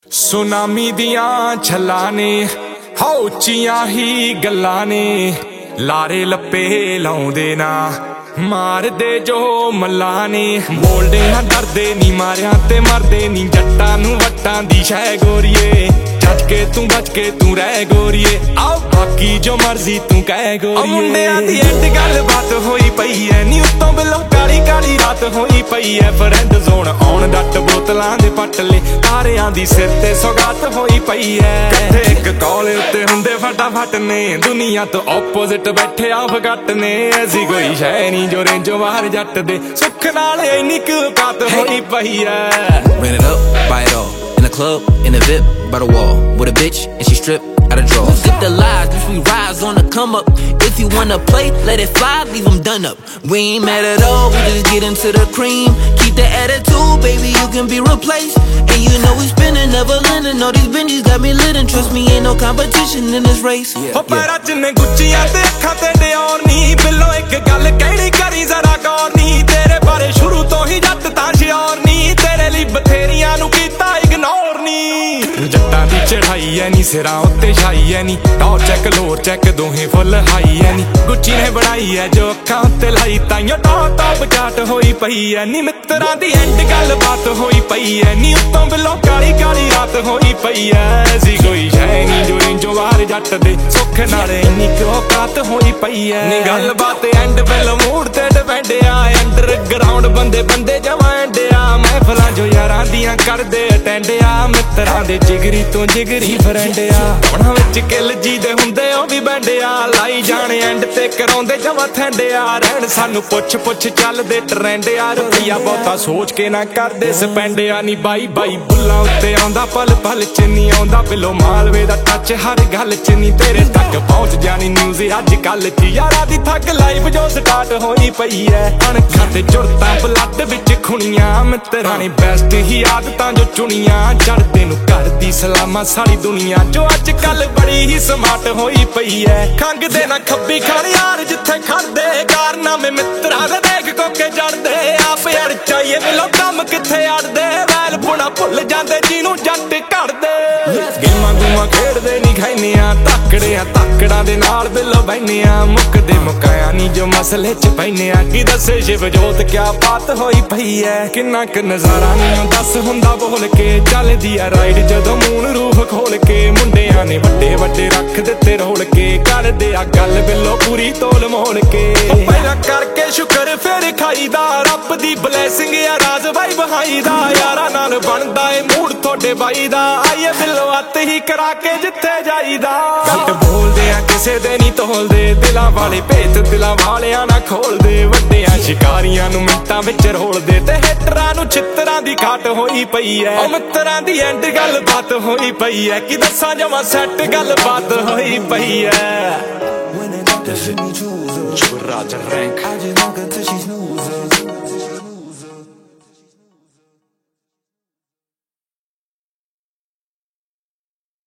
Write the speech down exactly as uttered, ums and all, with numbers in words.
Tsunami ਦੀਆਂ ਛੱਲਾਂ ਨੇ ਹਾਂ ਉੱਚੀਆਂ ਹੀ ਗੱਲਾਂ ਨੇ, ਲਾਰੇ ਲੱਪੇ ਲਾਉਂਦੇ ਨਾ ਮਾਰਦੇ ਜੋ ਮੱਲਾਂ ਨੇ। ਬੋਲਦੇ ਹਾਂ ਡਰਦੇ ਨੀ ਮਾਰਿਆ ਤੇ ਮਰਦੇ ਨੀ, ਜੱਟਾਂ ਨੂੰ ਵੱਟਾਂ ਦੀ ਸ਼ੈ ਗੋਰੀਏ। ਜੱਜ ਕੇ ਤੂੰ ਬਚ ਕੇ ਤੂੰ ਰਹਿ ਗੋਰੀਏ, ਆਓ ਬਾਕੀ ਜੋ ਮਰਜ਼ੀ ਤੂੰ ਕਹਿ ਗੋਰੀਏ। ਮੁੰਡਿਆਂ ਦੀ ਐਂਡ ਗੱਲ ਬਾਤ ਹੋਈ ਪਈ ਐ ਨੀ, ਉੱਤੋਂ ਬਿਲੋ ਕਾਲੀ ਕਾਲੀ ਰਾਤ ਹੋਈ ਪਈ ਐ। ਫਰੈਂਡ ਜ਼ੋਨ ਆਉਣ ਡੱਟ ਬੋਤਲਾਂ ਦੇ ਪੱਟਲੇ, ਤਾਰਿਆਂ ਦੀ ਸਿਰ ਤੇ ਸੌਗਾਤ ਹੋਈ ਪਈ ਐ। ਕਿੱਥੇ ਇੱਕ ਕਾਲ ਉੱਤੇ ਹੁੰਦੇ ਫਟਾਫਟ ਨੇ, ਦੁਨੀਆ ਤੋਂ ਆਪੋਜ਼ਿਟ ਬੈਠੇ ਆ ਫਗੱਟ ਨੇ। ਐਸੀ ਕੋਈ ਸ਼ੈ ਨੀ ਜੋ ਰੇਂਜੋ ਬਾਹਰ ਜੱਟ ਦੇ, ਸੁੱਖ ਨਾਲ ਇੰਨੀ ਕੁ ਔਕਾਤ ਹੋਈ ਪਈ ਐ। Ran it up, buy it all. In the club, in the V I P, by the wall. With a bitch, and she strip out of drawers. Skip the lies, bitch, we rise on the come up. If you wanna play, let it fly, leave them done up. We ain't mad at all, we just get into the cream. Keep the attitude, baby, you can be replaced. And you know we spinning, never lending. All these Benjis got me lit, and trust me, ain't no competition in this race. ਹੋ ਪੈਰਾਂ 'ਚ ਨੇ ਗੁੱਚੀਆਂ ਤੇ ਅੱਖਾਂ ਤੇ Dior ਨੀ, ਬਿੱਲੋ ਇੱਕ ਗੱਲ ਕਹਿਣੀ ਕਰੀ ਜ਼ਰਾ ਗੌਰ ਨੀ। ਤੇਰੇ ਬਾਰੇ ਸ਼ੁਰੂ ਤੋਂ ਹੀ ਜੱਟ ਤਾਂ ਸ਼ਿਓਰ ਨੀ, ਤੇਰੇ ਲਈ ਬਥੇਰੀਆਂ ਨੂੰ ਕੀਤਾ ਇਗਨੋਰ ਨੀ। ਜੱਟਾਂ ਦੀ ਚੜਾਈ ਐ ਨੀ, ਸਿਰਾਂ ਉੱਤੇ ਛਾਈ ਐ ਨੀ, ਟੌਰ ਚੈੱਕ ਲੋਰ ਚੈੱਕ ਦੋਹੇ ਫੁੱਲ ਹਾਈ ਐ ਨੀ। ਗੁੱਚੀ ਨੇ ਬਣਾਈ ਐ ਜੋ ਅੱਖਾਂ ਉੱਤੇ ਲਾਈ, ਤਾਈਓ ਟੌਪ ਟੌਪ ਚਾਟ ਹੋਈ ਪਈ ਐ ਨੀ। ਮਿੱਤਰਾਂ ਦੀ ਐਂਡ ਗੱਲ ਬਾਤ ਹੋਈ ਪਈ ਐ ਨੀ, ਉੱਤੋਂ ਬਿੱਲੋ ਕਾਲੀ ਕਾਲੀ ਰਾਤ ਹੋਈ ਪਈ ਐ। ਐਸੀ ਕੋਈ ਸ਼ੈ ਨੀ ਜੋ ਰੇਂਜੋ ਬਾਹਰ ਜੱਟ ਦੇ, ਸੁੱਖ ਨਾਲ ਇੰਨੀ ਕੁ ਔਕਾਤ ਹੋਈ ਪਈ ਐ। ਨੀ ਗੱਲ ਬਾਤ ਐਂਡ ਬਿੱਲ ਮੂਡ ਤੇ ਡਿਪੈਂਡ ਆ, ਅੰਡਰਗਰਾਉਂਡ ਬੰਦੇ ਬੰਦੇ ਜਮਾਂ ਐਂਡ ਆ। ਮਹਿਫਲਾਂ ਜੋ ਯਾਰਾਂ ਦੀਆਂ ਕਰਦੇ ਅਟੈਂਡ ਆ, ਮਿੱਤਰਾਂ ਦੇ ਜਿਗਰੀ ਤੋਂ ਜਿਗਰੀ ਫਰੈਂਡ ਆ। ਉਹਨਾਂ ਵਿੱਚ ਕਿੱਲ ਜੀ ਦੇ ਹੁੰਦੇ ਉਹ ਵੀ ਬੈਂਡ ਆ, ਲਾਈ ਜਾਣੇ ਐਂਡ ਤੇ ਕਰਾਉਂਦੇ ਜਮਾਂ ਥੈਂਡ ਆ। ਰਹਿਣ ਸਾਨੂੰ ਪੁੱਛ ਪੁੱਛ ਚੱਲਦੇ ਟਰੈਂਡ ਆ, ਰੁਪਈਆ ਬਹੁਤਾ ਸੋਚ ਕੇ ਨਾ ਕਰਦੇ ਸਪੈਂਡ ਆ। ਨੀ ਬਾਈ ਬਾਈ ਬੁੱਲਾਂ ਉੱਤੇ ਆਉਂਦਾ ਪਲ ਪਲ ਚ ਨੀ, ਆਉਂਦਾ ਬਿਲੋ ਮਾਲਵੇ ਦਾ ਟੱਚ ਹਰ ਗੱਲ ਚ ਨੀ। ਤੇਰੇ ਤੱਕ ਪਹੁੰਚ ਜਾਣੀ ਨਿਊਜ਼ ਅੱਜ ਕੱਲ ਚ, ਯਾਰਾਂ ਦੀ ਥੱਕ ਲਾਈਵ ਜੋ ਸਟਾਰਟ ਹੋਈ ਪਈ ਐ। ਅਣਖਾਂ ਤੇ ਜੁੜਤਾਂ ਬਲੱਡ ਵਿੱਚ ਖੁਣੀਆਂ, ਮਿੱਤਰਾਂ ਨੇ ਬੈਸਟ ਹੀ ਆਦਤਾਂ ਜੋ ਚੁਣੀਆਂ। ਚੜਦੇ ਨੂੰ ਘਰ ਦੀ ਸਲਾਮਾਂ ਸਾਰੀ ਦੁਨੀਆ, ਜੋ ਅੱਜ ਕੱਲ ਬੜੀ ਹੀ ਸਮਾਰਟ ਹੋਈ ਪਈ ਐ। ਖੰਗਦੇ ਨਾ ਖੱਬੀ ਖੜ ਯਾਰ ਜਿੱਥੇ ਖੜਦੇ, ਕਾਰਨਾਮੇ ਮਿੱਤਰਾਂ ਦੇ ਦੇਖ ਕੋਕੇ ਜੜਦੇ। ਆਪ ਅੜ ਚਾਹੀਏ ਮਿਲੋ ਕੰਮ ਕਿੱਥੇ ਅੜਦੇ, ਵੈਲ ਪੁਣਾ ਭੁੱਲ ਜਾਂਦੇ ਜਿਹਨੂੰ ਜੱਟ ਘੜਦੇ। ਗੇਮਾਂ ਗੂਮਾਂ ਖੇਡਦੇ ਨੀ ਖਾਈਨੇ ਆ, ਤਾਕੜੇ ਆ ਤਾਕੜਾਂ ਦੇ ਨਾਲ ਬਿੱਲੋ ਬਹਿਨੇ ਆ। ਮੁੱਕਦੇ ਮੁਕਾਇਆ ਨੀ ਜੋ ਮਸਲੇ ਚ ਪੈਨੇ ਆ, ਕੀ ਦੱਸੇ ਸ਼ਿਵ ਜੋਤ ਕਿਆ ਬਾਤ ਹੋਈ ਪਈ ਐ। ਕਿੰਨਾ ਕੁ ਨਜ਼ਾਰਾ ਨੀ ਦੱਸ ਹੁੰਦਾ ਬੋਲ ਕੇ, ਚੱਲਦੀ ਆ ਰਾਈਡ ਜਦੋਂ ਮੂਨ ਰੂਹ ਖੋਲ ਕੇ। ਮੁੰਡਿਆਂ ਨੇ ਵੱਡੇ ਵੱਡੇ ਰੱਖ ਦਿੱਤੇ ਰੋਲ ਕੇ, ਕਰਦੇ ਆ ਗੱਲ ਬਿੱਲੋ ਪੂਰੀ ਤੋਲ ਮੋਲ ਕੇ। ਪਹਿਲਾਂ ਕਰਕੇ ਸ਼ੁਕਰ ਫਿਰ ਖਾਈਦਾ, ਰੱਬ ਦੀ ਬਲੈਸਿੰਗ ਆ ਰਾਜ ਬਾਈ ਬਹਾਈ ਦਾ। ਯਾਰਾਂ ਨਾਲ ਬਣਦਾ ਏ ਮੂਡ ਤੁਹਾਡੇ ਬਾਈ ਦਾ, ਆਈਏ ਬਿੱਲੋ ਹੱਥ ਹੀ ਕਰਾ ਕੇ ਜਿੱਥੇ ਜਾਈਦਾ। ਘੱਟ ਬੋਲਦੇ ਆ ਕਿਸੇ ਦੇ ਨੀ ਤੋਲਦੇ, ਦਿਲਾਂ ਵਾਲੇ ਭੇਤ ਦਿਲਾਂ ਵਾਲਿਆਂ ਨਾ ਖੋਲਦੇ। ਵੱਡਿਆਂ ਸ਼ਿਕਾਰੀਆਂ ਨੂੰ ਮਿੰਟਾਂ ਵਿੱਚ ਰੋਲਦੇ, ਤੇ ਹੇਟਰਾਂ ਨੂੰ ਛਿੱਤਰਾਂ ਦੀ ਘਾਟ ਹੋਈ ਪਈ ਐ। ਉਹ ਮਿੱਤਰਾਂ ਦੀ ਐਂਡ ਗੱਲ ਬਾਤ ਹੋਈ ਪਈ ਐ, ਕੀ ਦੱਸਾਂ ਜਮਾਂ ਸੈੱਟ ਗੱਲ ਬਾਤ ਹੋਈ ਪਈ ਐ। Churra Rank